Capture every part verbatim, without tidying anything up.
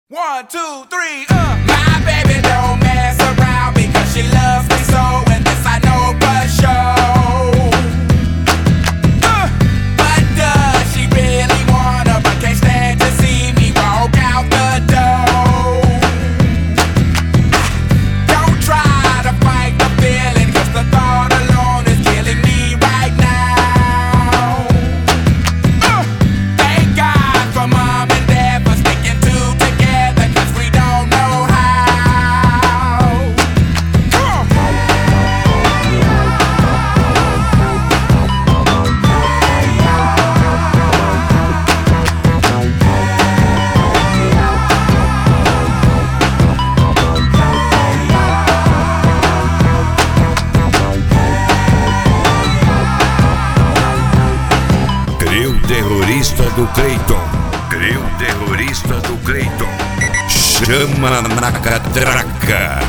One, two, three, uh. My baby don't mess around because she loves me so, and this I know for sure. Uh. But does she really wanna, but can't stand to see me walk out the door? Don't try to fight the feeling, cause the thought alone is killing me right now. Uh. Thank God for mom and dad for sticking two together, cause we don't know how. Come on. Trio terrorista do Cleiton. Trio terrorista do Cleiton. Chama na catraca.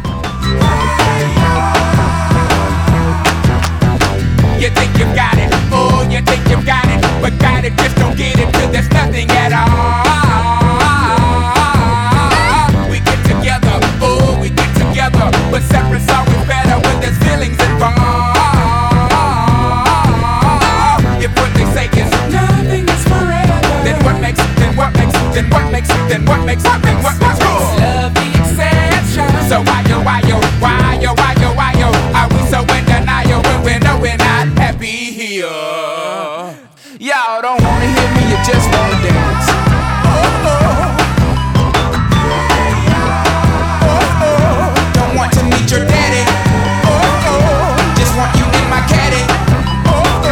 You think you've got it, oh, you think you've got it, but got it, just don't get it till there's nothing at all. We get together, oh, we get together, but separate's always better when there's feelings involved. If what they say is nothing is forever, then what makes, then what makes, then what makes, then what makes, what makes, what makes love the exception? So why yo, why yo, why yo, why yo, why yo, are we so in denial when we know we're not happy here? Y'all don't wanna hear me, you just wanna dance. Oh, oh. Oh, oh. Don't want to meet your daddy. Oh, oh. Just want you in my caddy. Oh, oh.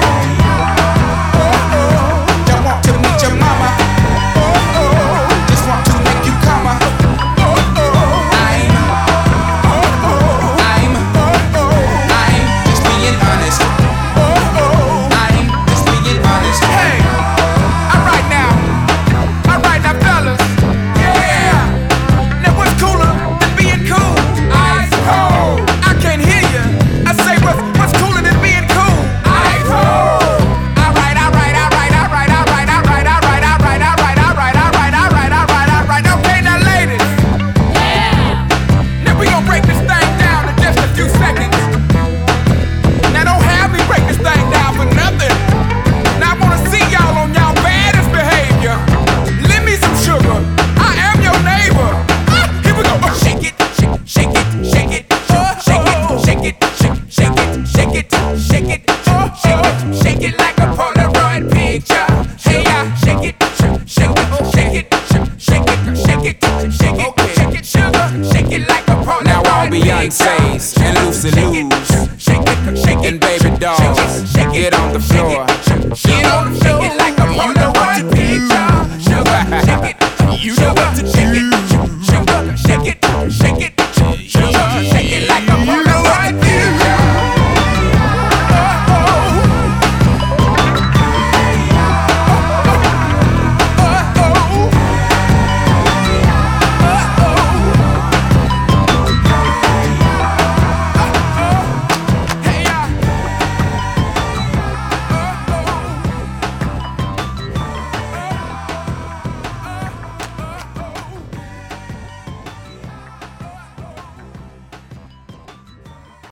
Oh, oh. Don't want to meet your mama. Oh, oh. Just want to make you come. Oh, oh. I'm, oh, oh. I'm, oh, oh. I'm just being honest. Oh, oh. I'm just being honest. Hey, alright now, alright now, fellas. Yeah. Now what's cooler than being cool? Ice cold. I can't hear you. I say what's what's cooler than being cool? Ice cold. Alright, alright, alright, alright, alright, alright, alright, alright, alright, alright, alright, alright, alright, alright. Okay, now ladies. Yeah. Now we gon' break this thing down in just a few seconds. Now don't have me break this thing down for nothing. Now I wanna see y'all on y'all baddest behavior. Lend me some sugar. I am your neighbor. Ah, here we go. Oh, shake it, shake, shake it, shake it, shake it, shake it, shake, shake it, shake it, shake it, shake it, shake it like a Polaroid picture. Hey, yeah, shake it, shake, shake it, shake it, shake it, shake it, shake it, shake it, sugar, shake it like a Polaroid. Now all Beyonce's and Lucy Lou's and Baby Dolls, get on the floor.